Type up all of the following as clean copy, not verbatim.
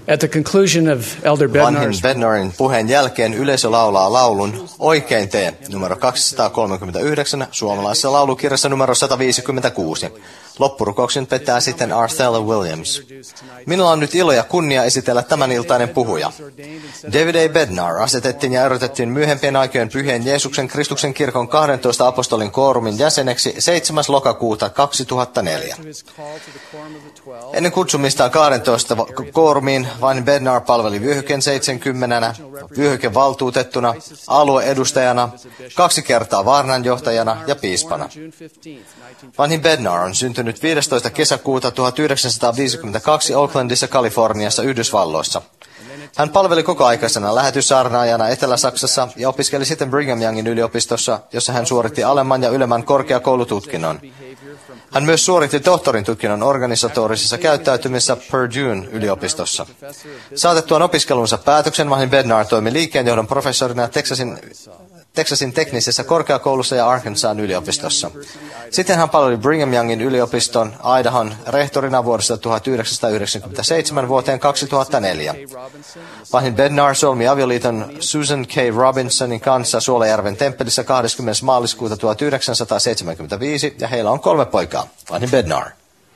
At the conclusion of Elder Vanhin Bednar's Bednarin puheen jälkeen yleisö laulaa laulun Oikein tee, numero 239, suomalaisessa laulukirjassa numero 156. Loppurukouksen pitää sitten Arthella Williams. Minulla on nyt ilo ja kunnia esitellä tämän iltainen puhuja. David A. Bednar asetettiin ja erotettiin myöhempien aikojen Pyhien Jeesuksen Kristuksen kirkon 12 apostolin koorumin jäseneksi 7. lokakuuta 2004. Ennen kutsumistaan 12 koorumiin vain Bednar palveli vyöhyken 70, vyöhykevaltuutettuna, alueedustajana, 2 kertaa vaarnanjohtajana ja piispana. Vanhin Bednar on syntynyt 15. kesäkuuta 1952 Oaklandissa, Kaliforniassa, Yhdysvalloissa. Hän palveli kokoaikaisena lähetyssaarnaajana Etelä-Saksassa ja opiskeli sitten Brigham Youngin yliopistossa, jossa hän suoritti alemman ja ylemmän korkeakoulututkinnon. Hän myös suoritti tohtorin tutkinnon organisatorisessa käyttäytymisessä Purdue'n yliopistossa. Saatettuaan opiskelunsa päätöksen Vanhin Bednar toimi liikkeenjohdon professorina Texasin teknisessä korkeakoulussa ja Arkansasin yliopistossa. Sitten hän palveli Brigham Youngin yliopiston Idahon rehtorina vuodesta 1997 vuoteen 2004. Vanhin Bednar solmi avioliiton Susan K. Robinsonin kanssa Suolajärven temppelissä 20. maaliskuuta 1975 ja heillä on 3 poikaa. Vanhin Bednar.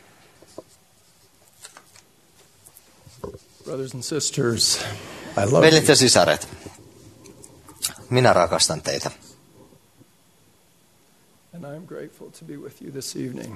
brothers and sisters, I love Veljet you. ja sisaret, minä rakastan teitä. And I am grateful to be with you this evening.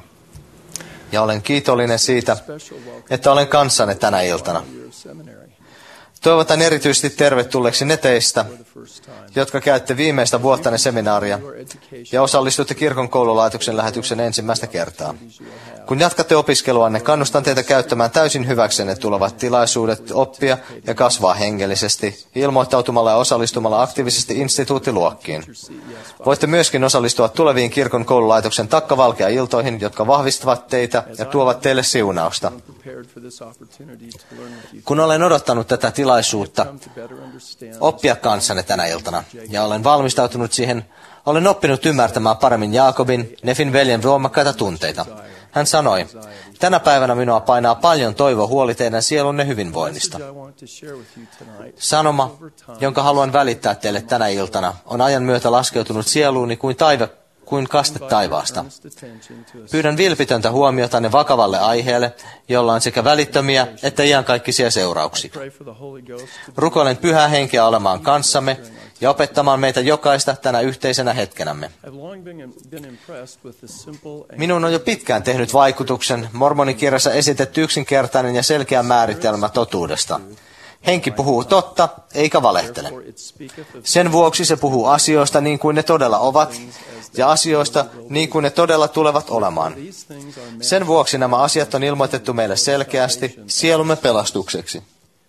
Ja olen kiitollinen siitä, Special welcome että olen kanssanne tänä iltana. to your seminary Toivotan erityisesti tervetulleeksi ne teistä, for the first time. jotka käytte viimeistä vuottanne seminaaria Your education ja osallistutte kirkon koululaitoksen lähetyksen ensimmäistä kertaa. Kun jatkatte opiskeluanne, kannustan teitä käyttämään täysin hyväksenne tulevat tilaisuudet oppia ja kasvaa hengellisesti, ilmoittautumalla ja osallistumalla aktiivisesti instituuttiluokkiin. Voitte myöskin osallistua tuleviin kirkon koululaitoksen takkavalkea-iltoihin, jotka vahvistavat teitä ja tuovat teille siunausta. prepared for this opportunity to learn with you. Kun olen odottanut tätä tilaisuutta Come to better understand oppia kanssanne tänä iltana, ja olen valmistautunut siihen, olen oppinut ymmärtämään paremmin Jaakobin, Nefin veljen voimakkaita tunteita. Hän sanoi, tänä päivänä minua painaa paljon toivo huoli teidän sielunne hyvinvoinnista. I want to share with you tonight. Sanoma, jonka haluan välittää teille tänä iltana, on ajan myötä laskeutunut sieluuni kuin kaste taivaasta. Earnest attention to a Pyydän vilpitöntä huomiotanne vakavalle aiheelle, jolla on sekä välittömiä että iankaikkisia seurauksia. pray for the Holy Ghost to Rukoilen Pyhää Henkeä olemaan kanssamme ja opettamaan meitä jokaista tänä yhteisenä hetkenämme. I've long been impressed with the simple and Minun on jo pitkään tehnyt vaikutuksen mormonikirjassa esitetty yksinkertainen ja selkeä määritelmä totuudesta. Henki puhuu totta, eikä valehtele. therefore it speaketh of Sen vuoksi se puhuu asioista niin kuin ne todella ovat, ja asioista niin kuin ne todella tulevat olemaan. these things are meant. Sen vuoksi nämä asiat on ilmoitettu meille selkeästi sielumme pelastukseksi.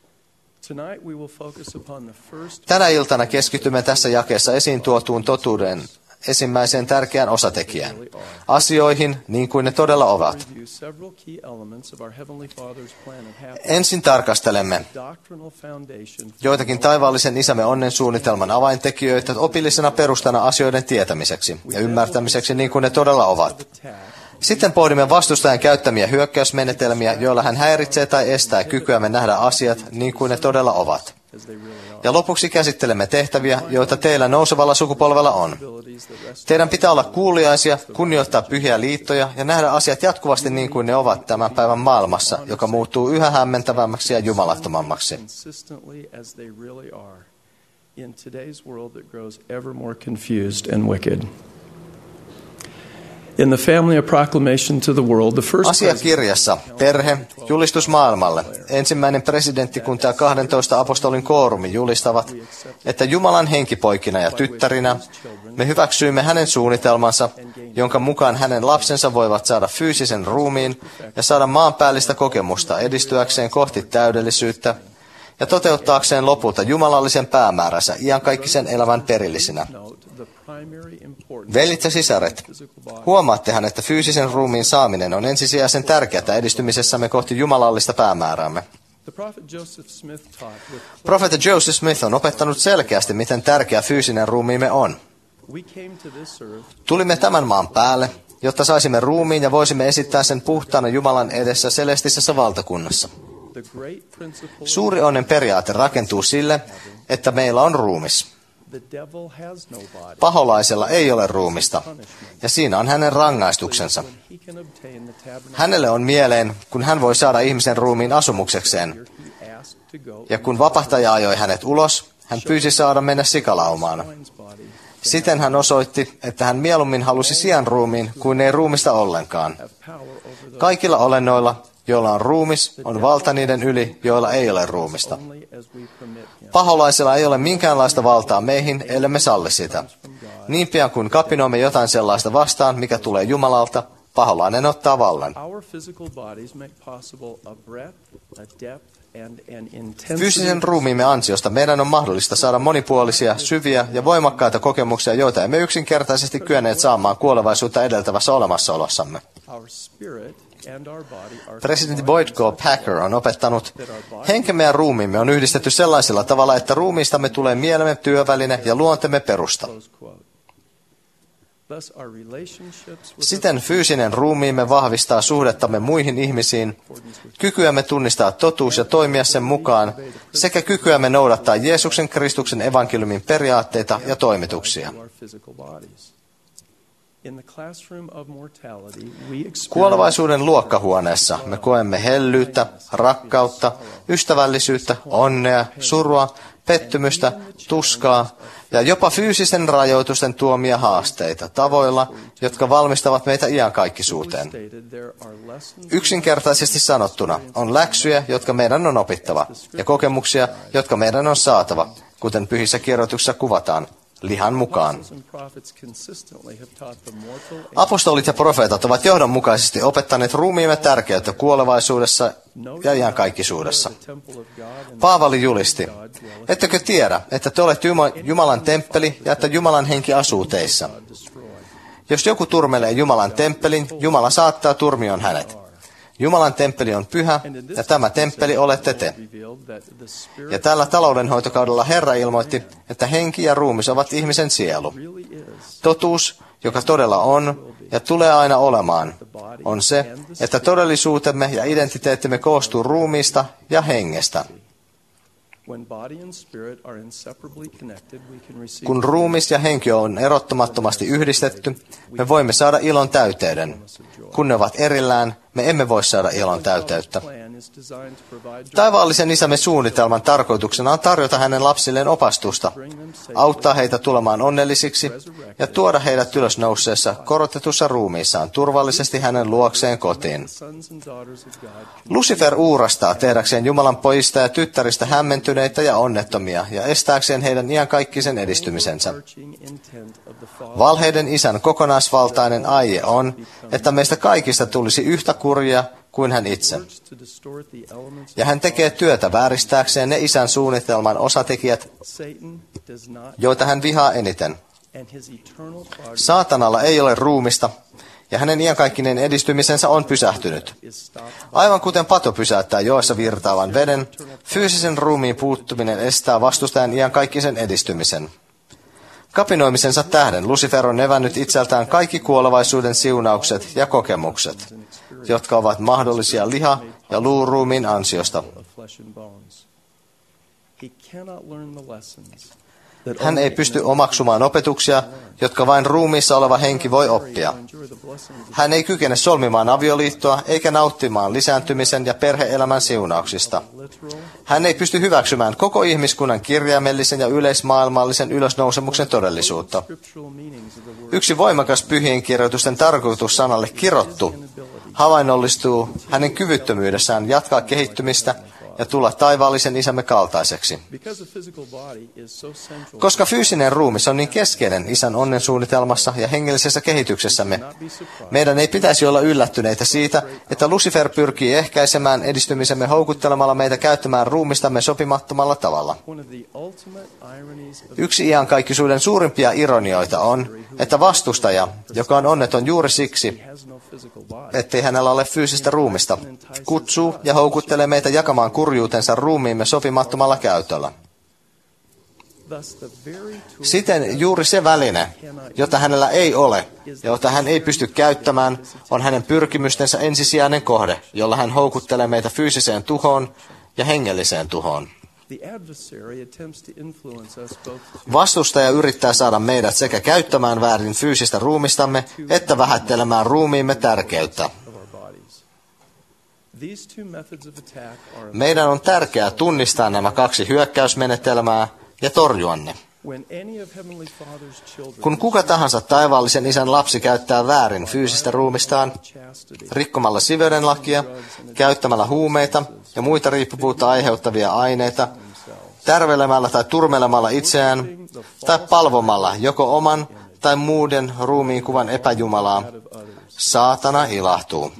Tonight we will focus upon the first Tänä iltana keskitymme tässä jakeessa esiin tuotuun totuuden ensimmäiseen tärkeään osatekijään. Asioihin niin kuin ne todella ovat. review several key elements of our Heavenly Father's plan of happiness. Ensin tarkastelemme Doctrinal foundation for joitakin taivaallisen isämme onnen suunnitelman avaintekijöitä opillisena perustana asioiden tietämiseksi ja ymmärtämiseksi niin kuin ne todella ovat. attack. Sitten pohdimme vastustajan käyttämiä hyökkäysmenetelmiä, joilla hän häiritsee tai estää kykyämme nähdä asiat niin kuin ne todella ovat. As they really are. Ja lopuksi käsittelemme tehtäviä, joita teillä nousevalla sukupolvella on. Abilities that rest Teidän pitää olla kuuliaisia, kunnioittaa pyhiä liittoja ja nähdä asiat jatkuvasti niin kuin ne ovat tämän päivän maailmassa, joka muuttuu yhä hämmentävämmäksi ja jumalattomammaksi. consistently as they really are in today's world that grows ever more confused and wicked. In the family of proclamation to the world, the first president Asiakirjassa Perhe, julistus maailmalle. Ensimmäinen presidenttikunta ja 12 apostolin koorumi julistavat, että Jumalan henkipoikina ja tyttärinä me hyväksyimme hänen suunnitelmansa, jonka mukaan hänen lapsensa voivat saada fyysisen ruumiin ja saada maanpäällistä kokemusta edistyäkseen kohti täydellisyyttä ja toteuttaakseen lopulta jumalallisen päämääränsä iankaikkisen elävän perillisinä. note the primary importance Veljet ja sisaret, of physical body. huomaattehan, että fyysisen ruumiin saaminen on ensisijaisen tärkeää edistymisessämme kohti jumalallista päämääräämme. The prophet Joseph Smith taught with Profeetta Joseph Smith on opettanut selkeästi, miten tärkeä fyysinen ruumiimme on. we came to this earth Tulimme tämän maan päälle, jotta saisimme ruumiin ja voisimme esittää sen puhtaana Jumalan edessä celestisessä valtakunnassa. Suuri onnen periaate rakentuu sille, että meillä on ruumis. Paholaisella ei ole ruumista, ja siinä on hänen rangaistuksensa. Hänelle on mieleen, kun hän voi saada ihmisen ruumiin asumuksekseen. Ja kun vapahtaja ajoi hänet ulos, hän pyysi saada mennä sikalaumaan. Siten hän osoitti, että hän mieluummin halusi sian ruumiin kuin ei ruumista ollenkaan. Kaikilla olennoilla, joilla on ruumis, on valta niiden yli, joilla ei ole ruumista. Paholaisella ei ole minkäänlaista valtaa meihin, ellemme salli sitä. Niin pian kuin kapinoimme jotain sellaista vastaan, mikä tulee Jumalalta, paholainen ottaa vallan. Fyysisen ruumiimme ansiosta meidän on mahdollista saada monipuolisia, syviä ja voimakkaita kokemuksia, joita emme yksinkertaisesti kyenneet saamaan kuolevaisuutta edeltävässä olemassaolossamme. Presidentti Boyd K. Packer on opettanut, henkemme ja ruumiimme on yhdistetty sellaisella tavalla, että ruumiistamme tulee mielemme, työväline ja luontemme perusta. Siten fyysinen ruumiimme vahvistaa suhdettamme muihin ihmisiin, kykyämme tunnistaa totuus ja toimia sen mukaan, sekä kykyämme noudattaa Jeesuksen Kristuksen evankeliumin periaatteita ja toimituksia. Kuolevaisuuden luokkahuoneessa me koemme hellyyttä, rakkautta, ystävällisyyttä, onnea, surua, pettymystä, tuskaa ja jopa fyysisen rajoitusten tuomia haasteita tavoilla, jotka valmistavat meitä iankaikkisuuteen. Yksinkertaisesti sanottuna on läksyjä, jotka meidän on opittava, ja kokemuksia, jotka meidän on saatava, kuten pyhissä kirjoituksissa kuvataan, lihan mukaan. Apostolit ja profeetat ovat johdonmukaisesti opettaneet ruumiimme tärkeyttä kuolevaisuudessa ja iankaikkisuudessa. Paavali julisti, ettekö tiedä, että te olette Jumalan temppeli ja että Jumalan henki asuu teissä. Jos joku turmelee Jumalan temppelin, Jumala saattaa turmion hänet. Jumalan temppeli on pyhä, ja tämä temppeli olette te. Ja tällä taloudenhoitokaudella Herra ilmoitti, että henki ja ruumis ovat ihmisen sielu. Totuus, joka todella on ja tulee aina olemaan, on se, että todellisuutemme ja identiteettimme koostuu ruumiista ja hengestä. Kun ruumis ja henki on erottomattomasti yhdistetty, me voimme saada ilon täyteyden. Kun ne ovat erillään, me emme voi saada ilon täyteyttä. Taivaallisen isämme suunnitelman tarkoituksena on tarjota hänen lapsilleen opastusta, auttaa heitä tulemaan onnellisiksi ja tuoda heidät ylösnouseessa korotetussa ruumiissaan turvallisesti hänen luokseen kotiin. Lucifer uurastaa tehdäkseen Jumalan pojista ja tyttäristä hämmentyneitä ja onnettomia ja estääkseen heidän iankaikkisen edistymisensä. Valheiden isän kokonaisvaltainen aie on, että meistä kaikista tulisi yhtä kurjia kuin hän itse. Ja hän tekee työtä vääristääkseen ne isän suunnitelman osatekijät, joita hän vihaa eniten. Saatanalla ei ole ruumista, ja hänen iankaikkinen edistymisensä on pysähtynyt. Aivan kuten pato pysäyttää joessa virtaavan veden, fyysisen ruumiin puuttuminen estää vastustajan iankaikkisen edistymisen. Kapinoimisensa tähden Lucifer on evännyt itseltään kaikki kuolevaisuuden siunaukset ja kokemukset, jotka ovat mahdollisia liha- ja luuruumiin ansiosta. Hän ei pysty omaksumaan opetuksia, jotka vain ruumiissa oleva henki voi oppia. Hän ei kykene solmimaan avioliittoa eikä nauttimaan lisääntymisen ja perhe-elämän siunauksista. Hän ei pysty hyväksymään koko ihmiskunnan kirjaimellisen ja yleismaailmallisen ylösnousemuksen todellisuutta. Yksi voimakas pyhien kirjoitusten tarkoitus sanalle kirottu havainnollistuu hänen kyvyttömyydessään jatkaa kehittymistä ja tulla taivaallisen isämme kaltaiseksi. Koska fyysinen ruumis on niin keskeinen isän onnen suunnitelmassa ja hengellisessä kehityksessämme, meidän ei pitäisi olla yllättyneitä siitä, että Lucifer pyrkii ehkäisemään edistymisemme houkuttelemalla meitä käyttämään ruumistamme sopimattomalla tavalla. Yksi iankaikkisuuden suurimpia ironioita on, että vastustaja, joka on onneton juuri siksi, ettei hänellä ole fyysistä ruumista, kutsuu ja houkuttelee meitä jakamaan kurjuutensa ruumiimme sopimattomalla käytöllä. Siten juuri se väline, jota hänellä ei ole ja jota hän ei pysty käyttämään, on hänen pyrkimystensä ensisijainen kohde, jolla hän houkuttelee meitä fyysiseen tuhoon ja hengelliseen tuhoon. Vastustaja yrittää saada meidät sekä käyttämään väärin fyysistä ruumistamme, että vähättelemään ruumiimme tärkeyttä. Meidän on tärkeää tunnistaa nämä kaksi hyökkäysmenetelmää ja torjua ne. Kun kuka tahansa taivaallisen isän lapsi käyttää väärin fyysistä ruumistaan, rikkomalla siveyden lakia, käyttämällä huumeita ja muita riippuvuutta aiheuttavia aineita, tärvelemällä tai turmelemalla itseään, tai palvomalla joko oman tai muuden ruumiin kuvan epäjumalaa, saatana ilahtuu.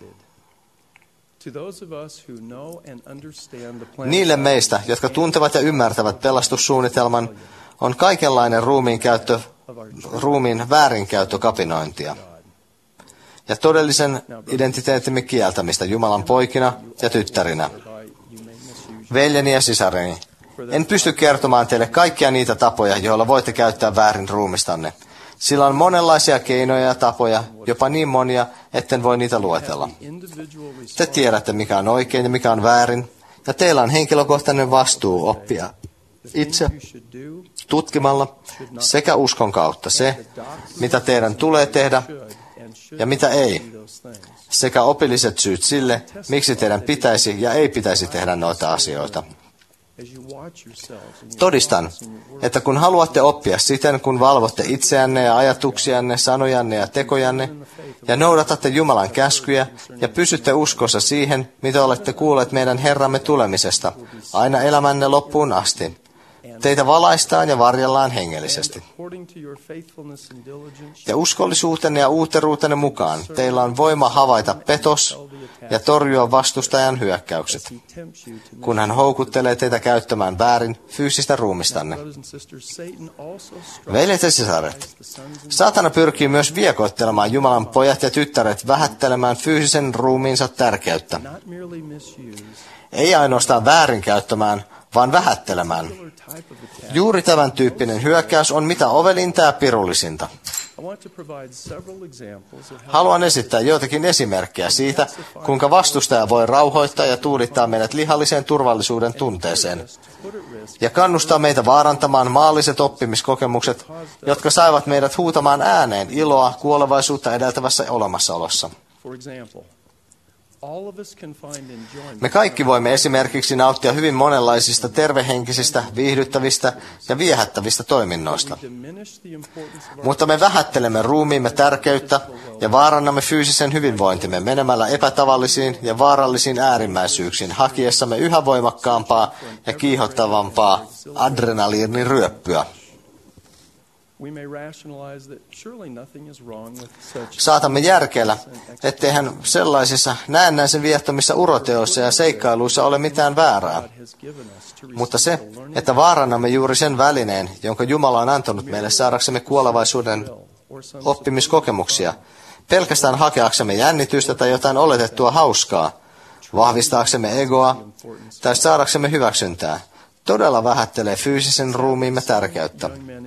Niille meistä, jotka tuntevat ja ymmärtävät pelastussuunnitelman, on kaikenlainen ruumiin väärinkäyttö kapinointia ja todellisen identiteettimme kieltämistä Jumalan poikina ja tyttärinä. Veljeni ja sisareni, en pysty kertomaan teille kaikkia niitä tapoja, joilla voitte käyttää väärin ruumistanne. Sillä on monenlaisia keinoja ja tapoja, jopa niin monia, etten voi niitä luetella. Te tiedätte, mikä on oikein ja mikä on väärin, ja teillä on henkilökohtainen vastuu oppia itse tutkimalla sekä uskon kautta se, mitä teidän tulee tehdä ja mitä ei, sekä opilliset syyt sille, miksi teidän pitäisi ja ei pitäisi tehdä noita asioita. Todistan, että kun haluatte oppia siten, kun valvotte itseänne ja ajatuksianne, sanojanne ja tekojanne, ja noudatatte Jumalan käskyjä ja pysytte uskossa siihen, mitä olette kuulleet meidän Herramme tulemisesta, aina elämänne loppuun asti. Teitä valaistaan ja varjellaan hengellisesti. Ja uskollisuutenne ja uuteruutenne mukaan teillä on voima havaita petos ja torjua vastustajan hyökkäykset, kun hän houkuttelee teitä käyttämään väärin fyysistä ruumistanne. Veljet ja sisaret, saatana pyrkii myös viekoittelemaan Jumalan pojat ja tyttäret vähättelemään fyysisen ruumiinsa tärkeyttä. Ei ainoastaan väärinkäyttämään, vaan vähättelemään. Juuri tämän tyyppinen hyökkäys on mitä ovelinta ja pirullisinta. Haluan esittää joitakin esimerkkejä siitä, kuinka vastustaja voi rauhoittaa ja tuudittaa meidät lihalliseen turvallisuuden tunteeseen ja kannustaa meitä vaarantamaan maalliset oppimiskokemukset, jotka saivat meidät huutamaan ääneen iloa kuolevaisuutta edeltävässä olemassaolossa. Me kaikki voimme esimerkiksi nauttia hyvin monenlaisista tervehenkisistä, viihdyttävistä ja viehättävistä toiminnoista. Mutta me vähättelemme ruumiimme tärkeyttä ja vaarannamme fyysisen hyvinvointimme menemällä epätavallisiin ja vaarallisiin äärimmäisyyksiin hakiessamme yhä voimakkaampaa ja kiihottavampaa adrenaliiniryöppyä. Saatamme järkeillä, etteihän sellaisissa näennäisen viettomissa uroteoissa ja seikkailuissa ole mitään väärää. Mutta se, että vaarannamme juuri sen välineen, jonka Jumala on antanut meille saadaksemme kuolevaisuuden oppimiskokemuksia, pelkästään hakeaksemme jännitystä tai jotain oletettua hauskaa, vahvistaaksemme egoa tai saadaksemme hyväksyntää, todella vähättelee fyysisen ruumiimme tärkeyttä.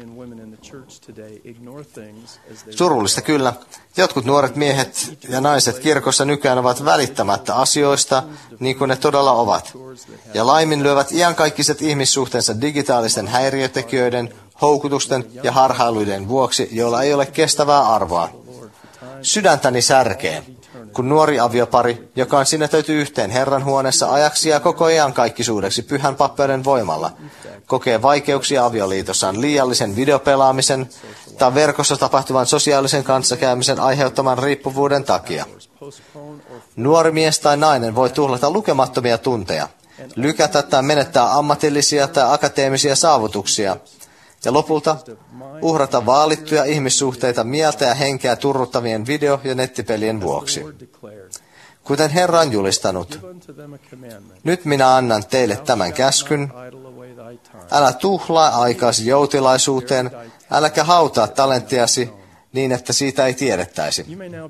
Surullista kyllä, jotkut nuoret miehet ja naiset kirkossa nykyään ovat välittämättä asioista, niin kuin ne todella ovat, ja laiminlyövät iankaikkiset ihmissuhteensa digitaalisten häiriötekijöiden, houkutusten ja harhailuiden vuoksi, joilla ei ole kestävää arvoa. Sydäntäni särkee, kun nuori aviopari, joka on sinetöity yhteen Herran huoneessa ajaksi ja koko iankaikkisuudeksi pyhän pappeuden voimalla, kokee vaikeuksia avioliitossaan liiallisen videopelaamisen tai verkossa tapahtuvan sosiaalisen kanssakäymisen aiheuttaman riippuvuuden takia. Nuori mies tai nainen voi tuhlata lukemattomia tunteja, lykätä tai menettää ammatillisia tai akateemisia saavutuksia, ja lopulta uhrata vaalittuja ihmissuhteita mieltä ja henkeä turruttavien video- ja nettipelien vuoksi. Kuten Herra on julistanut, nyt minä annan teille tämän käskyn, älä tuhlaa aikaasi joutilaisuuteen, äläkä hautaa talenttiasi niin, että siitä ei tiedettäisi.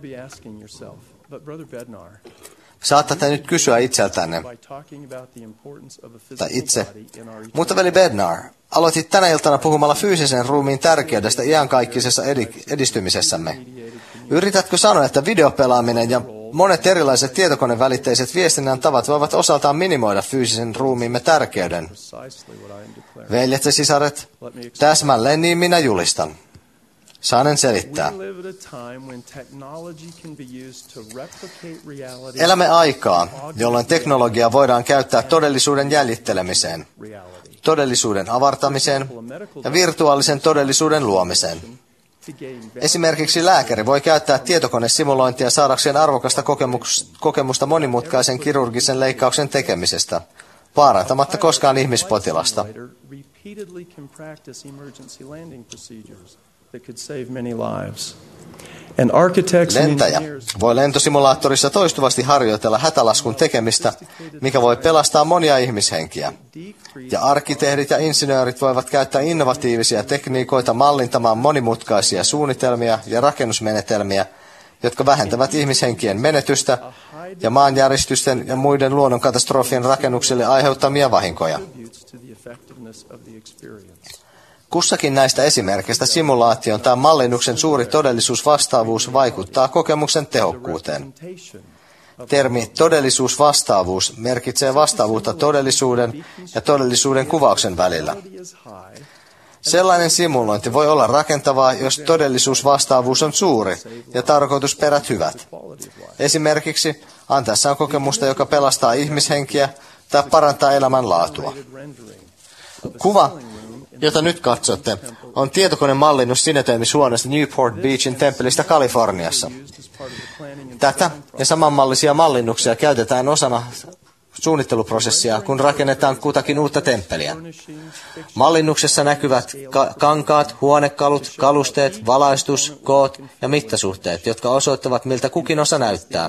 Saatatte nyt kysyä itseltänne, tai itse, mutta veli Bednar, aloitit tänä iltana puhumalla fyysisen ruumiin tärkeydestä iankaikkisessa edistymisessämme. Yritätkö sanoa, että videopelaaminen ja monet erilaiset tietokonevälitteiset viestinnän tavat voivat osaltaan minimoida fyysisen ruumiimme tärkeyden? Veljet ja sisaret, täsmälleen niin minä julistan. Saanen selittää. Elämme aikaa, jolloin teknologiaa voidaan käyttää todellisuuden jäljittelemiseen, todellisuuden avartamiseen ja virtuaalisen todellisuuden luomiseen. Esimerkiksi lääkäri voi käyttää tietokonesimulointia saadakseen arvokasta kokemusta monimutkaisen kirurgisen leikkauksen tekemisestä, vaarantamatta koskaan ihmispotilasta. Lentäjä voi lentosimulaattorissa toistuvasti harjoitella hätälaskun tekemistä, mikä voi pelastaa monia ihmishenkiä. Ja arkkitehdit ja insinöörit voivat käyttää innovatiivisia tekniikoita mallintamaan monimutkaisia suunnitelmia ja rakennusmenetelmiä, jotka vähentävät ihmishenkien menetystä ja maanjäristysten ja muiden luonnonkatastrofien rakennuksille aiheuttamia vahinkoja. Kussakin näistä esimerkkeistä simulaation tai mallinnuksen suuri todellisuusvastaavuus vaikuttaa kokemuksen tehokkuuteen. Termi todellisuusvastaavuus merkitsee vastaavuutta todellisuuden ja todellisuuden kuvauksen välillä. Sellainen simulointi voi olla rakentavaa, jos todellisuusvastaavuus on suuri ja tarkoitusperät hyvät. Esimerkiksi antaessaan kokemusta, joka pelastaa ihmishenkiä tai parantaa elämänlaatua. Kuva, jota nyt katsotte, on tietokonemallinnus sinetöimishuoneesta Newport Beachin temppelistä Kaliforniassa. Tätä ja samanmallisia mallinnuksia käytetään osana suunnitteluprosessia, kun rakennetaan kutakin uutta temppeliä. Mallinnuksessa näkyvät kankaat, huonekalut, kalusteet, valaistus, koot ja mittasuhteet, jotka osoittavat, miltä kukin osa näyttää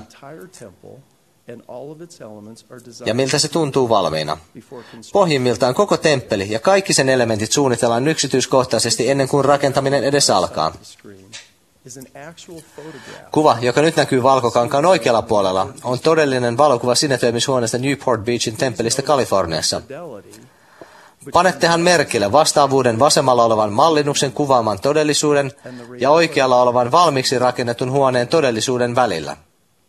ja miltä se tuntuu valmiina. Pohjimmiltaan koko temppeli ja kaikki sen elementit suunnitellaan yksityiskohtaisesti ennen kuin rakentaminen edes alkaa. Kuva, joka nyt näkyy valkokankaan oikealla puolella, on todellinen valokuva sinetöimishuoneesta Newport Beachin temppelistä Kaliforniassa. Panettehan merkille vastaavuuden vasemmalla olevan mallinnuksen kuvaaman todellisuuden ja oikealla olevan valmiiksi rakennetun huoneen todellisuuden välillä.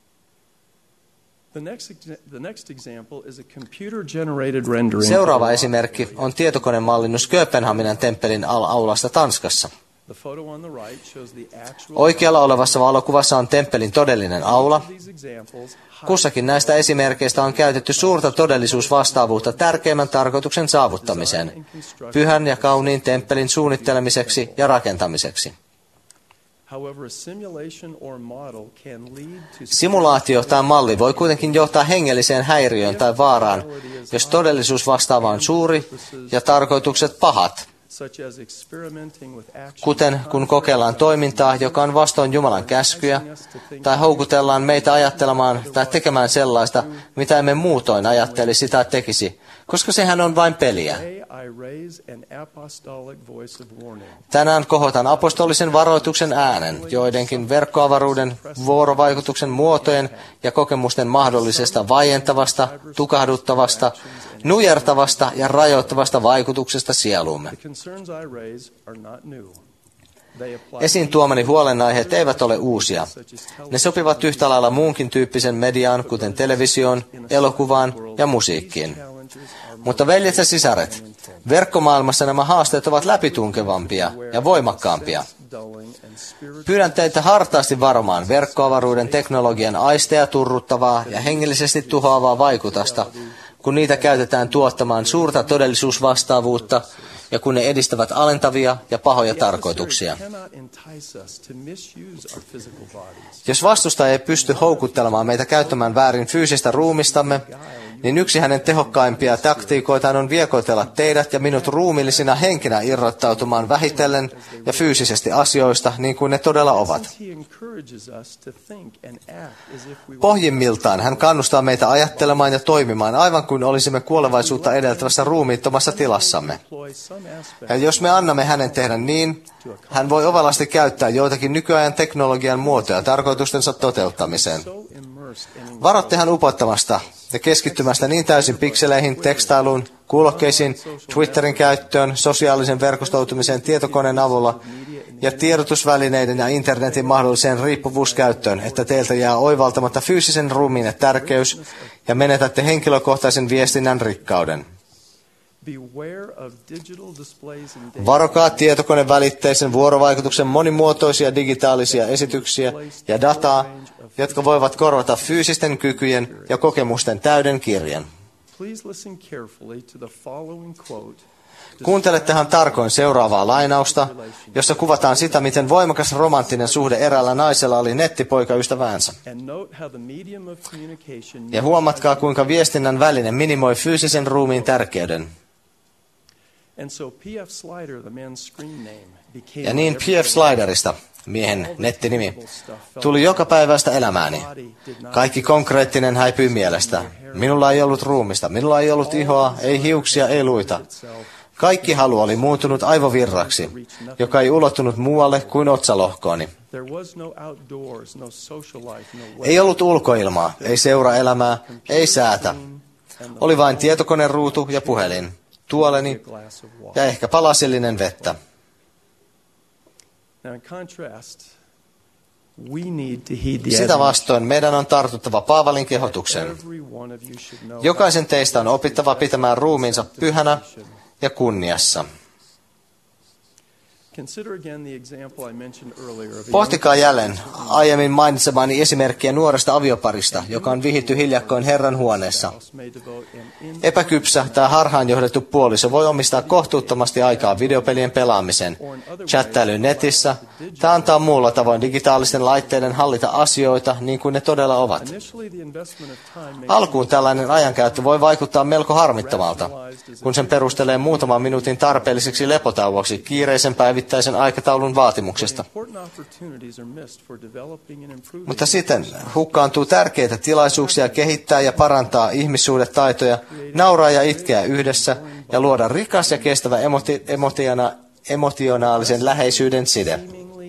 Seuraava esimerkki on tietokonemallinnus Kööpenhaminan temppelin aulasta Tanskassa. Oikealla olevassa valokuvassa on temppelin todellinen aula. Kussakin näistä esimerkkeistä on käytetty suurta todellisuusvastaavuutta tärkeimmän tarkoituksen saavuttamiseen, pyhän ja kauniin temppelin suunnittelemiseksi ja rakentamiseksi. Simulaatio tai malli voi kuitenkin johtaa hengelliseen häiriöön tai vaaraan, jos todellisuus vastaava on suuri ja tarkoitukset pahat. Kuten kun kokeillaan toimintaa, joka on vastoin Jumalan käskyjä, tai houkutellaan meitä ajattelemaan tai tekemään sellaista, mitä emme muutoin ajattelisi tai tekisi, koska sehän on vain peliä. Tänään kohotan apostolisen varoituksen äänen joidenkin verkkoavaruuden, vuorovaikutuksen muotojen ja kokemusten mahdollisesta vaientavasta, tukahduttavasta, nujertavasta ja rajoittavasta vaikutuksesta sieluumme. Esiin tuomani huolenaiheet eivät ole uusia. Ne sopivat yhtä lailla muunkin tyyppisen mediaan, kuten televisioon, elokuvaan ja musiikkiin. Mutta veljet ja sisaret, verkkomaailmassa nämä haasteet ovat läpitunkevampia ja voimakkaampia. Pyydän teitä hartaasti varomaan verkkoavaruuden teknologian aisteja turruttavaa ja hengellisesti tuhoavaa vaikutusta, kun niitä käytetään tuottamaan suurta todellisuusvastaavuutta ja kun ne edistävät alentavia ja pahoja tarkoituksia. Jos vastustaja ei pysty houkuttelemaan meitä käyttämään väärin fyysistä ruumistamme, niin yksi hänen tehokkaimpia taktiikoitaan on viekoitella teidät ja minut ruumiillisina henkinä irrottautumaan vähitellen ja fyysisesti asioista niin kuin ne todella ovat. Pohjimmiltaan hän kannustaa meitä ajattelemaan ja toimimaan aivan kuin olisimme kuolevaisuutta edeltävässä ruumiittomassa tilassamme. Ja jos me annamme hänen tehdä niin, hän voi ovelasti käyttää joitakin nykyajan teknologian muotoja tarkoitustensa toteuttamiseen. Varoittehan upottamasta ja keskittymästä niin täysin pikseleihin, tekstailuun, kuulokkeisiin, Twitterin käyttöön, sosiaalisen verkostoitumiseen tietokoneen avulla ja tiedotusvälineiden ja internetin mahdolliseen riippuvuuskäyttöön, että teiltä jää oivaltamatta fyysisen ruumiin tärkeys ja menetätte henkilökohtaisen viestinnän rikkauden. Varokaa tietokonevälitteisen vuorovaikutuksen monimuotoisia digitaalisia esityksiä ja dataa, jotka voivat korvata fyysisten kykyjen ja kokemusten täyden kirjan. Kuuntelettehan tarkoin seuraavaa lainausta, jossa kuvataan sitä, miten voimakas romanttinen suhde eräällä naisella oli nettipoikaystäväänsä. Ja huomatkaa, kuinka viestinnän väline minimoi fyysisen ruumiin tärkeyden. Ja niin P.F. Sliderista, miehen nettinimi, tuli jokapäiväistä elämääni. Kaikki konkreettinen häipyi mielestä. Minulla ei ollut ruumista, minulla ei ollut ihoa, ei hiuksia, ei luita. Kaikki halu oli muuttunut aivovirraksi, joka ei ulottunut muualle kuin otsalohkooni. Ei ollut ulkoilmaa, ei seuraelämää, ei säätä. Oli vain tietokoneruutu ja puhelin, tuoleni ja ehkä palasillinen vettä. Sitä vastoin meidän on tartuttava Paavalin kehotukseen. Jokaisen teistä on opittava pitämään ruumiinsa pyhänä ja kunniassa. Pohtikaa jälleen aiemmin mainitsemani esimerkkiä nuoresta avioparista, joka on vihitty hiljakkoin Herran huoneessa. Epäkypsä tai harhaanjohdettu puoliso voi omistaa kohtuuttomasti aikaa videopelien pelaamiseen, chattailuun netissä tai antaa muulla tavoin digitaalisten laitteiden hallita asioita niin kuin ne todella ovat. Alkuun tällainen ajankäyttö voi vaikuttaa melko harmittomalta, kun sen perustelee muutaman minuutin tarpeelliseksi lepotauoksi kiireisen päivittäisen aikataulun vaatimuksesta. Mutta sitten hukkaantuu tärkeitä tilaisuuksia kehittää ja parantaa ihmissuhdetaitoja, nauraa ja itkeä yhdessä ja luoda rikas ja kestävä emotionaalisen läheisyyden side.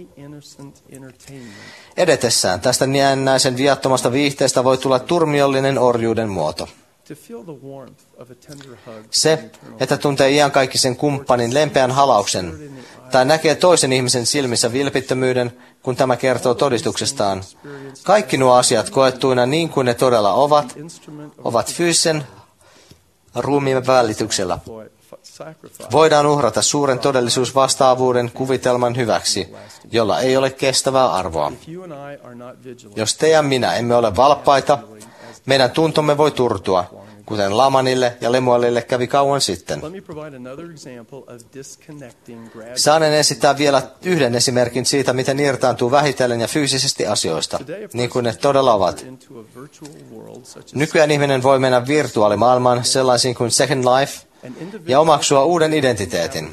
Edetessään tästä näennäisen viattomasta viihteestä voi tulla turmiollinen orjuuden muoto. Se, että tuntee iankaikkisen kumppanin lempeän halauksen, tai näkee toisen ihmisen silmissä vilpittömyyden, kun tämä kertoo todistuksestaan. Kaikki nuo asiat koettuina niin kuin ne todella ovat fyysisen ruumiin välityksellä. Voidaan uhrata suuren todellisuusvastaavuuden kuvitelman hyväksi, jolla ei ole kestävää arvoa. Jos te ja minä emme ole valppaita, meidän tuntomme voi turtua, kuten Lamanille ja Lemuelille kävi kauan sitten. Saanen esittää vielä yhden esimerkin siitä, miten irtaantuu vähitellen ja fyysisesti asioista, niin kuin ne todella ovat. Nykyään ihminen voi mennä virtuaalimaailmaan sellaisiin kuin Second Life ja omaksua uuden identiteetin.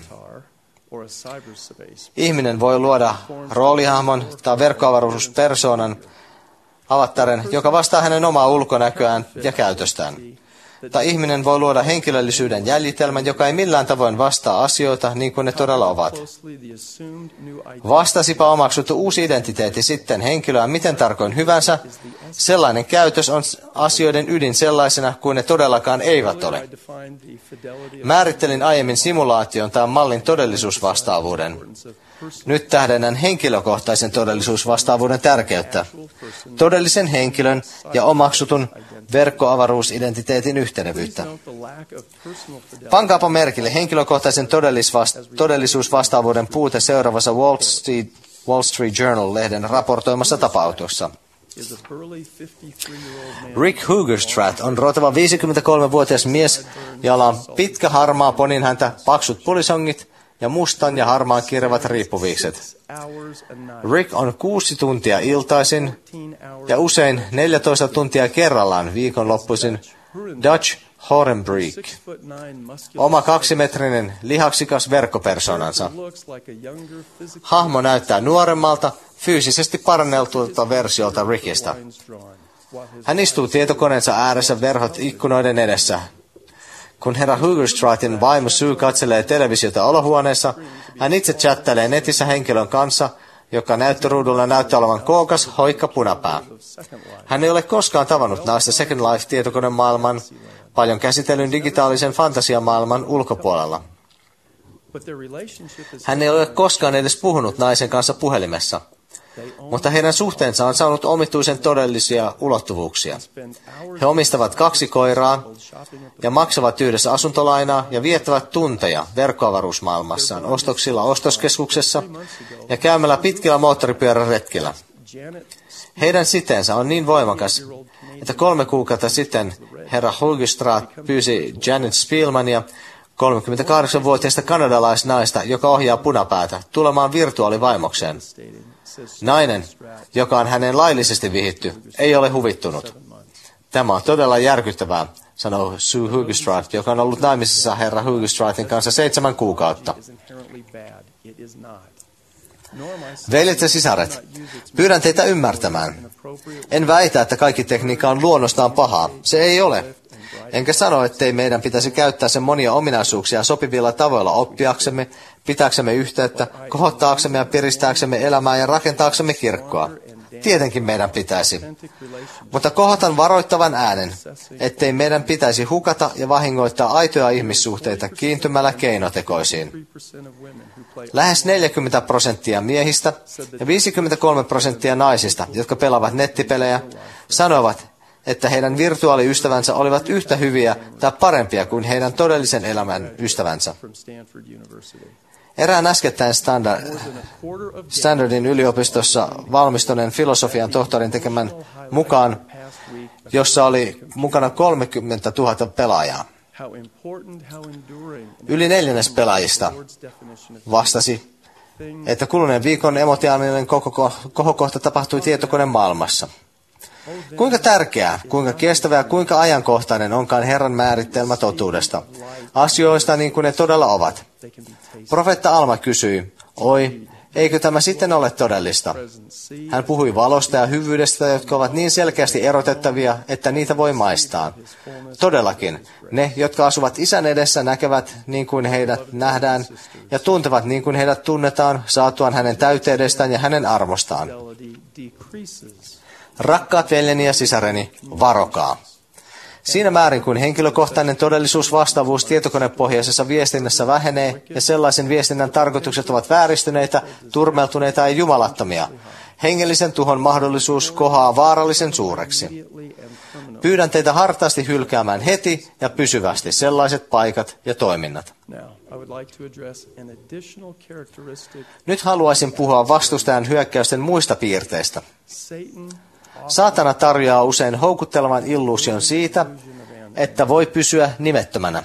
Ihminen voi luoda roolihahmon tai verkkoavaruuspersoonan, avattaren, joka vastaa hänen omaa ulkonäköään ja käytöstään. Tai ihminen voi luoda henkilöllisyyden jäljitelmän, joka ei millään tavoin vastaa asioita niin kuin ne todella ovat. Vastasipa omaksuttu uusi identiteetti sitten henkilöä miten tarkoin hyvänsä, sellainen käytös on asioiden ydin sellaisena kuin ne todellakaan eivät ole. Määrittelin aiemmin simulaation tai mallin todellisuusvastaavuuden. Nyt tähdennän henkilökohtaisen todellisuusvastaavuuden tärkeyttä, todellisen henkilön ja omaksutun verkkoavaruusidentiteetin yhtenevyyttä. Pankaapa merkille henkilökohtaisen todellisuusvastaavuuden puute seuraavassa Wall Street Journal-lehden raportoimassa tapauksessa. Rick Hoogerstraat on rotava 53-vuotias mies, jolla on pitkä harmaa poninhäntä, paksut pulisongit ja mustan ja harmaan kirjavat riippuviikset. Rick on 6 tuntia iltaisin ja usein 14 tuntia kerrallaan viikonloppuisin Dutch Horenbriek, oma 2-metrinen lihaksikas verkkopersoonansa. Hahmo näyttää nuoremmalta, fyysisesti paranneltulta versiolta Rickistä. Hän istuu tietokoneensa ääressä verhot ikkunoiden edessä. Kun herra Hoogerstraatin vaimo Sue katselee televisiota olohuoneessa, hän itse chattailee netissä henkilön kanssa, joka näyttöruudulla näyttää olevan kookas, hoikka punapää. Hän ei ole koskaan tavannut naista Second Life-tietokonemaailman paljon käsitellyn digitaalisen fantasiamaailman ulkopuolella. Hän ei ole koskaan edes puhunut naisen kanssa puhelimessa, mutta heidän suhteensa on saanut omituisen todellisia ulottuvuuksia. He omistavat 2 koiraa ja maksavat yhdessä asuntolainaa ja viettävät tunteja verkkoavaruusmaailmassaan ostoksilla ostoskeskuksessa ja käymällä pitkillä moottoripyöräretkillä. Heidän siteensä on niin voimakas, että 3 kuukautta sitten herra Hugestrat pyysi Janet Spielmania, 38-vuotiaista kanadalaisnaista, joka ohjaa punapäätä, tulemaan virtuaalivaimokseen. Nainen, joka on hänen laillisesti vihitty, ei ole huvittunut. Tämä on todella järkyttävää, sanoi Sue Hugestrat, joka on ollut naimisissa herra Hugestratin kanssa 7 kuukautta. Veljet ja sisaret, pyydän teitä ymmärtämään. En väitä, että kaikki tekniikka on luonnostaan pahaa. Se ei ole. Enkä sano, ettei meidän pitäisi käyttää sen monia ominaisuuksia sopivilla tavoilla oppiaksemme, pitääksemme yhteyttä, kohottaaksemme ja piristääksemme elämää ja rakentaaksemme kirkkoa. Tietenkin meidän pitäisi. Mutta kohotan varoittavan äänen, ettei meidän pitäisi hukata ja vahingoittaa aitoja ihmissuhteita kiintymällä keinotekoisiin. Lähes 40% miehistä ja 53% naisista, jotka pelaavat nettipelejä, sanovat, että heidän virtuaaliystävänsä olivat yhtä hyviä tai parempia kuin heidän todellisen elämän ystävänsä. Erään äskettäin Stanfordin yliopistossa valmistuneen filosofian tohtorin tekemän mukaan, jossa oli mukana 30 000 pelaajaa. Yli 1/4 pelaajista vastasi, että kuluneen viikon emotionaalinen kohokohta tapahtui tietokonemaailmassa. Kuinka tärkeää, kuinka kestävä ja kuinka ajankohtainen onkaan Herran määrittelmä totuudesta, asioista niin kuin ne todella ovat. Profeetta Alma kysyi, oi, eikö tämä sitten ole todellista? Hän puhui valosta ja hyvyydestä, jotka ovat niin selkeästi erotettavia, että niitä voi maistaa. Todellakin, ne, jotka asuvat Isän edessä, näkevät niin kuin heidät nähdään ja tuntevat niin kuin heidät tunnetaan, saatuaan hänen täyteydestään ja hänen armostaan. Rakkaat veljeni ja sisareni, varokaa. Siinä määrin, kun henkilökohtainen todellisuusvastaavuus tietokonepohjaisessa viestinnässä vähenee ja sellaisen viestinnän tarkoitukset ovat vääristyneitä, turmeltuneita ja jumalattomia, hengellisen tuhon mahdollisuus kohaa vaarallisen suureksi. Pyydän teitä hartaasti hylkäämään heti ja pysyvästi sellaiset paikat ja toiminnat. Nyt haluaisin puhua vastustajan hyökkäysten muista piirteistä. Saatana tarjoaa usein houkuttelevan illuusion siitä, että voi pysyä nimettömänä.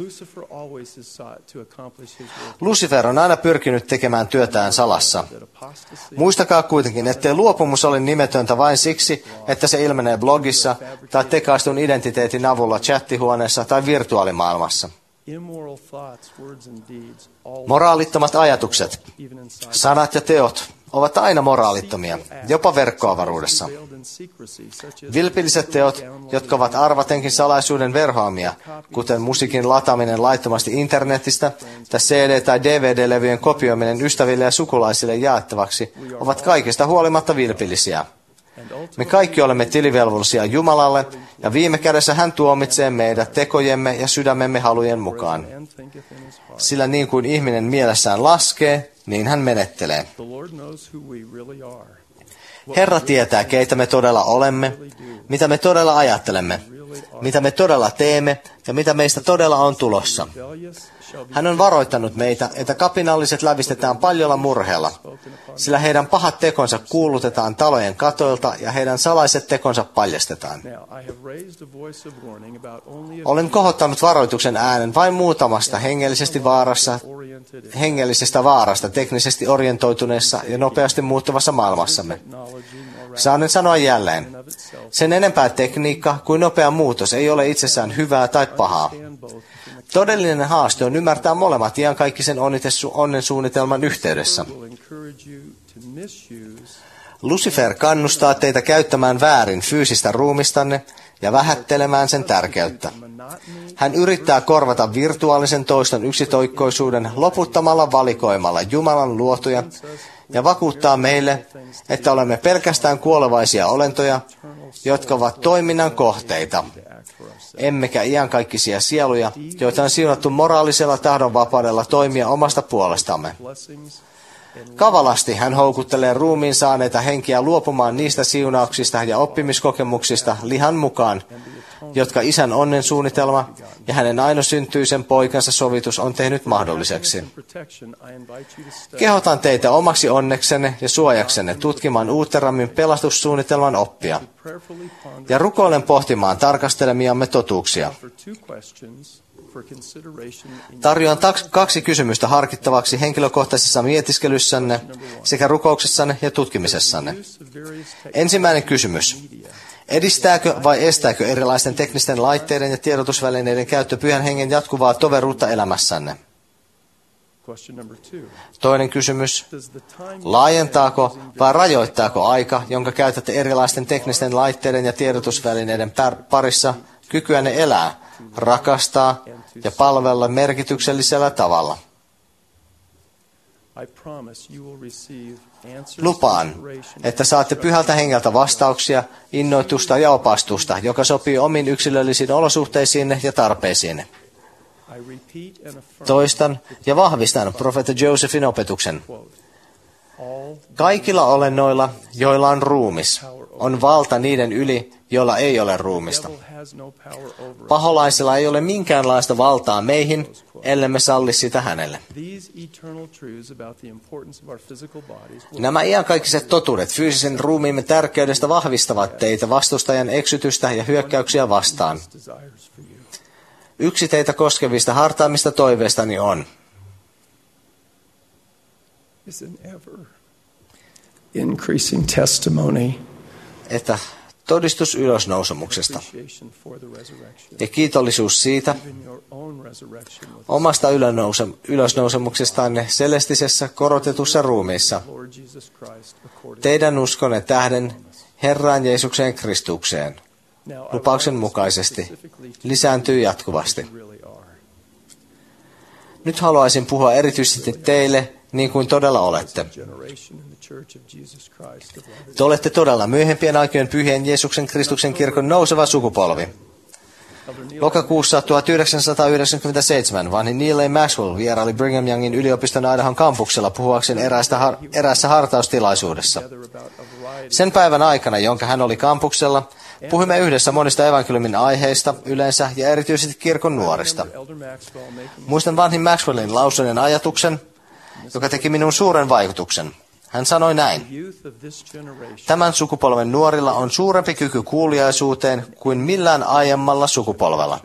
Lucifer on aina pyrkinyt tekemään työtään salassa. Muistakaa kuitenkin, ettei luopumus ole nimetöntä vain siksi, että se ilmenee blogissa tai tekaistun identiteetin avulla chattihuoneessa tai virtuaalimaailmassa. Moraalittomat ajatukset, sanat ja teot ovat aina moraalittomia, jopa verkkoavaruudessa. Vilpilliset teot, jotka ovat arvatenkin salaisuuden verhoamia, kuten musiikin lataaminen laittomasti internetistä tai CD- tai DVD-levyjen kopioiminen ystäville ja sukulaisille jaettavaksi, ovat kaikista huolimatta vilpillisiä. Me kaikki olemme tilivelvollisia Jumalalle, ja viime kädessä hän tuomitsee meidät tekojemme ja sydämemme halujen mukaan. Sillä niin kuin ihminen mielessään laskee, niin hän menettelee. Herra tietää, keitä me todella olemme, mitä me todella ajattelemme, mitä me todella teemme ja mitä meistä todella on tulossa. Hän on varoittanut meitä, että kapinalliset lävistetään paljolla murheella, sillä heidän pahat tekonsa kuulutetaan talojen katoilta ja heidän salaiset tekonsa paljastetaan. Olen kohottanut varoituksen äänen vain muutamasta hengellisestä vaarasta teknisesti orientoituneessa ja nopeasti muuttuvassa maailmassamme. Saanen sanoa jälleen, sen enempää tekniikka kuin nopea muutos ei ole itsessään hyvää tai pahaa. Todellinen haaste on ymmärtää molemmat iankaikkisen onnensuunnitelman yhteydessä. Lucifer kannustaa teitä käyttämään väärin fyysistä ruumistanne ja vähättelemään sen tärkeyttä. Hän yrittää korvata virtuaalisen toiston yksitoikkoisuuden loputtamalla valikoimalla Jumalan luotuja ja vakuuttaa meille, että olemme pelkästään kuolevaisia olentoja, jotka ovat toiminnan kohteita. emmekä iankaikkisia sieluja, joita on siunattu moraalisella tahdonvapaudella toimia omasta puolestamme. Kavalasti hän houkuttelee ruumiin saaneita henkiä luopumaan niistä siunauksista ja oppimiskokemuksista lihan mukaan, jotka Isän onnen suunnitelma ja hänen ainoasyntyisen poikansa sovitus on tehnyt mahdolliseksi. Kehotan teitä omaksi onneksenne ja suojaksenne tutkimaan uutterammin pelastussuunnitelman oppia ja rukoilen pohtimaan tarkastelemiamme totuuksia. Tarjoan 2 kysymystä harkittavaksi henkilökohtaisessa mietiskelyssänne sekä rukouksessanne ja tutkimisessanne. Ensimmäinen kysymys. Edistääkö vai estääkö erilaisten teknisten laitteiden ja tiedotusvälineiden käyttö Pyhän Hengen jatkuvaa toveruutta elämässänne? Toinen kysymys. Laajentaako vai rajoittaako aika, jonka käytätte erilaisten teknisten laitteiden ja tiedotusvälineiden parissa, kykyänne elää, rakastaa ja palvella merkityksellisellä tavalla? Lupaan, että saatte Pyhältä Hengeltä vastauksia, innoitusta ja opastusta, joka sopii omiin yksilöllisiin olosuhteisiinne ja tarpeisiinne. Toistan ja vahvistan profeetta Josephin opetuksen. Kaikilla olennoilla, joilla on ruumis, on valta niiden yli, joilla ei ole ruumista. Paholaisella ei ole minkäänlaista valtaa meihin, ellemme salli sitä hänelle. Nämä iankaikiset totuudet fyysisen ruumiimme tärkeydestä vahvistavat teitä vastustajan eksytystä ja hyökkäyksiä vastaan. Yksi teitä koskevista hartaimmista toiveistani on, increasing testimony että todistus ylösnousemuksesta ja kiitollisuus siitä omasta ylösnousemuksestanne celestisessä korotetussa ruumiissa teidän uskonne tähden Herraan Jeesukseen Kristukseen lupauksen mukaisesti lisääntyy jatkuvasti. Nyt haluaisin puhua erityisesti teille, niin kuin todella olette. Te olette todella myöhempien aikojen pyhien Jeesuksen Kristuksen kirkon nouseva sukupolvi. Lokakuussa 1997 vanhi Neil A. Maxwell vieraili Brigham Youngin yliopiston Idahon kampuksella puhuakseen eräässä hartaustilaisuudessa. Sen päivän aikana, jonka hän oli kampuksella, puhuimme yhdessä monista evankeliumin aiheista yleensä ja erityisesti kirkon nuorista. Muistan vanhin Maxwellin lausuneen ajatuksen, joka teki minun suuren vaikutuksen. Hän sanoi näin. Tämän sukupolven nuorilla on suurempi kyky kuuliaisuuteen kuin millään aiemmalla sukupolvella.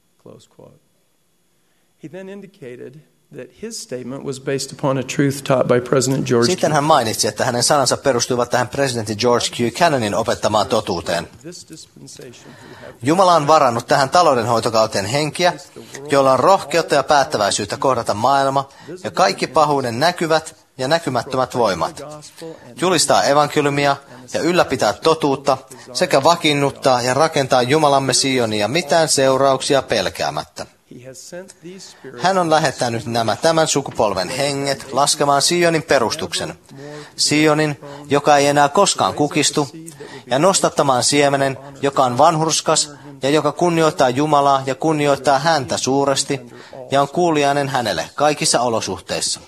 Sitten hän mainitsi, että hänen sanansa perustuivat tähän presidentti George Q. Cannonin opettamaan totuuteen. Jumala on varannut tähän taloudenhoitokauteen henkiä, joilla on rohkeutta ja päättäväisyyttä kohdata maailma ja kaikki pahuuden näkyvät ja näkymättömät voimat, julistaa evankeliumia ja ylläpitää totuutta sekä vakiinnuttaa ja rakentaa Jumalamme Sionia mitään seurauksia pelkäämättä. Hän on lähettänyt nämä tämän sukupolven henget laskemaan Sionin perustuksen. Sionin, joka ei enää koskaan kukistu, ja nostattamaan siemenen, joka on vanhurskas ja joka kunnioittaa Jumalaa ja kunnioittaa häntä suuresti ja on kuuliainen hänelle kaikissa olosuhteissa.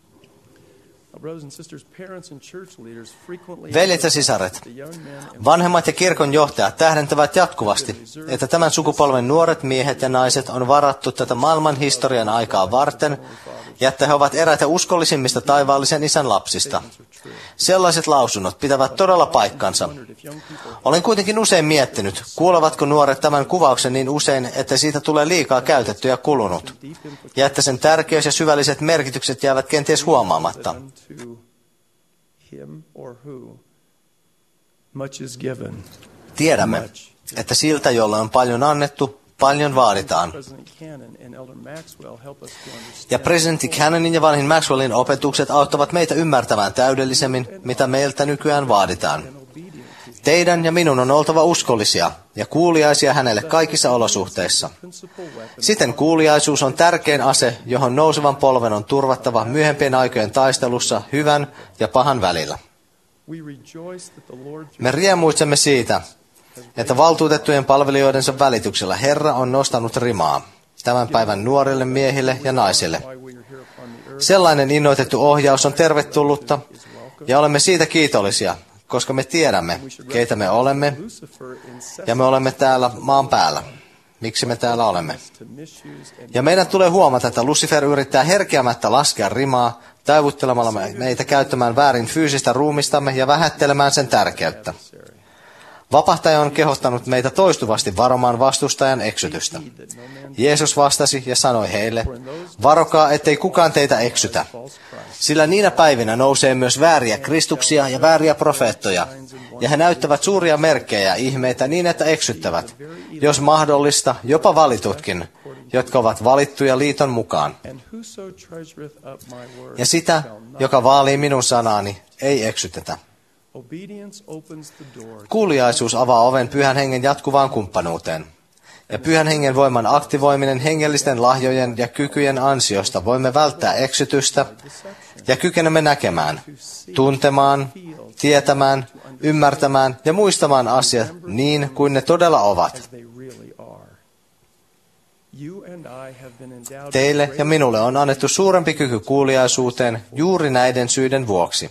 Veljet ja sisaret, vanhemmat ja kirkon johtajat tähdentävät jatkuvasti, että tämän sukupolven nuoret miehet ja naiset on varattu tätä maailman historian aikaa varten, ja että he ovat eräitä uskollisimmista taivaallisen Isän lapsista. Sellaiset lausunnot pitävät todella paikkansa. Olen kuitenkin usein miettinyt, kuulevatko nuoret tämän kuvauksen niin usein, että siitä tulee liikaa käytetty ja kulunut, ja että sen tärkeys ja syvälliset merkitykset jäävät kenties huomaamatta. Tiedämme, että siltä, jolla on paljon annettu, paljon vaaditaan. Ja presidentti Cannonin ja vanhin Maxwellin opetukset auttavat meitä ymmärtämään täydellisemmin, mitä meiltä nykyään vaaditaan. Teidän ja minun on oltava uskollisia ja kuuliaisia hänelle kaikissa olosuhteissa. Siten kuuliaisuus on tärkein ase, johon nousevan polven on turvattava myöhempien aikojen taistelussa hyvän ja pahan välillä. Me riemuitsemme siitä, että valtuutettujen palvelijoidensa välityksellä Herra on nostanut rimaa tämän päivän nuorille miehille ja naisille. Sellainen innoitettu ohjaus on tervetullutta ja olemme siitä kiitollisia, koska me tiedämme, keitä me olemme ja me olemme täällä maan päällä. Miksi me täällä olemme? Ja meidän tulee huomata, että Lucifer yrittää herkeämättä laskea rimaa, taivuttelemalla meitä käyttämään väärin fyysistä ruumistamme ja vähättelemään sen tärkeyttä. Vapahtaja on kehottanut meitä toistuvasti varomaan vastustajan eksytystä. Jeesus vastasi ja sanoi heille, varokaa, ettei kukaan teitä eksytä. Sillä niinä päivinä nousee myös vääriä kristuksia ja vääriä profeettoja, ja he näyttävät suuria merkkejä ja ihmeitä niin, että eksyttävät, jos mahdollista, jopa valitutkin, jotka ovat valittuja liiton mukaan. Ja sitä, joka vaalii minun sanaani, ei eksytetä. Kuuliaisuus avaa oven Pyhän Hengen jatkuvaan kumppanuuteen. Ja Pyhän Hengen voiman aktivoiminen hengellisten lahjojen ja kykyjen ansiosta voimme välttää eksytystä ja kykenemme näkemään, tuntemaan, tietämään, ymmärtämään ja muistamaan asiat niin kuin ne todella ovat. Teille ja minulle on annettu suurempi kyky kuuliaisuuteen juuri näiden syiden vuoksi.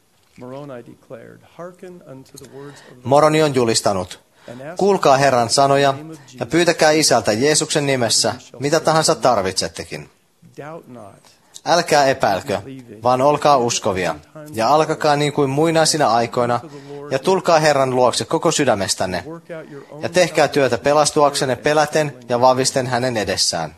Moroni on julistanut, kuulkaa Herran sanoja ja pyytäkää Isältä Jeesuksen nimessä, mitä tahansa tarvitsettekin. Älkää epäilkö, vaan olkaa uskovia, ja alkakaa niin kuin muinaisina aikoina, ja tulkaa Herran luokse koko sydämestänne, ja tehkää työtä pelastuaksenne peläten ja vavisten hänen edessään.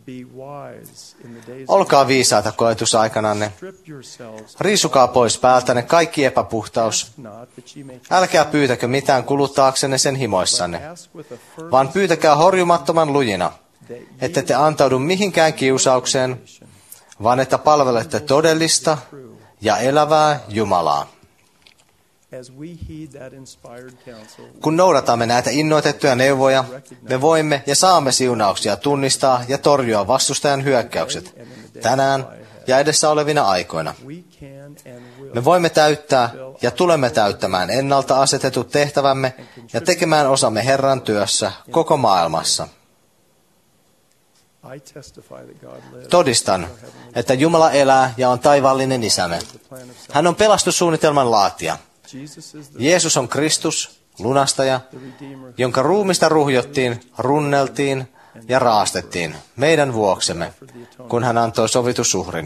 Olkaa viisaita koetusaikananne. Riisukaa pois päältänne kaikki epäpuhtaus. Älkää pyytäkö mitään kuluttaaksenne sen himoissanne, vaan pyytäkää horjumattoman lujina, ette te antaudu mihinkään kiusaukseen, vaan että palvelette todellista ja elävää Jumalaa. Kun noudatamme näitä innoitettuja neuvoja, me voimme ja saamme siunauksia tunnistaa ja torjua vastustajan hyökkäykset tänään ja edessä olevina aikoina. Me voimme täyttää ja tulemme täyttämään ennalta asetetut tehtävämme ja tekemään osamme Herran työssä koko maailmassa. Todistan, että Jumala elää ja on taivaallinen isämme. Hän on pelastussuunnitelman laatija. Jeesus on Kristus, lunastaja, jonka ruumista ruhjottiin, runneltiin ja raastettiin meidän vuoksemme, kun hän antoi sovitusuhrin.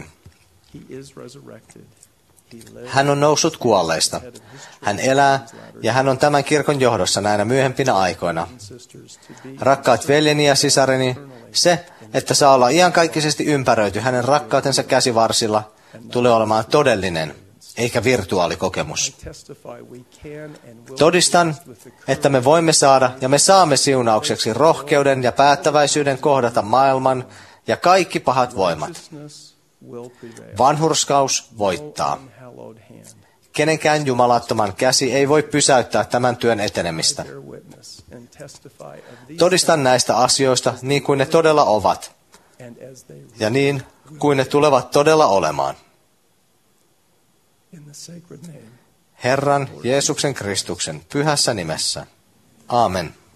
Hän on noussut kuolleista. Hän elää ja hän on tämän kirkon johdossa näinä myöhempinä aikoina. Rakkaat veljeni ja sisareni, se, että saa olla iankaikkisesti ympäröity hänen rakkautensa käsivarsilla, tulee olemaan todellinen, eikä virtuaalikokemus. Todistan, että me voimme saada ja me saamme siunaukseksi rohkeuden ja päättäväisyyden kohdata maailman ja kaikki pahat voimat. Vanhurskaus voittaa. Kenenkään jumalattoman käsi ei voi pysäyttää tämän työn etenemistä. Todistan näistä asioista niin kuin ne todella ovat ja niin kuin ne tulevat todella olemaan. Herran Jeesuksen Kristuksen pyhässä nimessä. Aamen.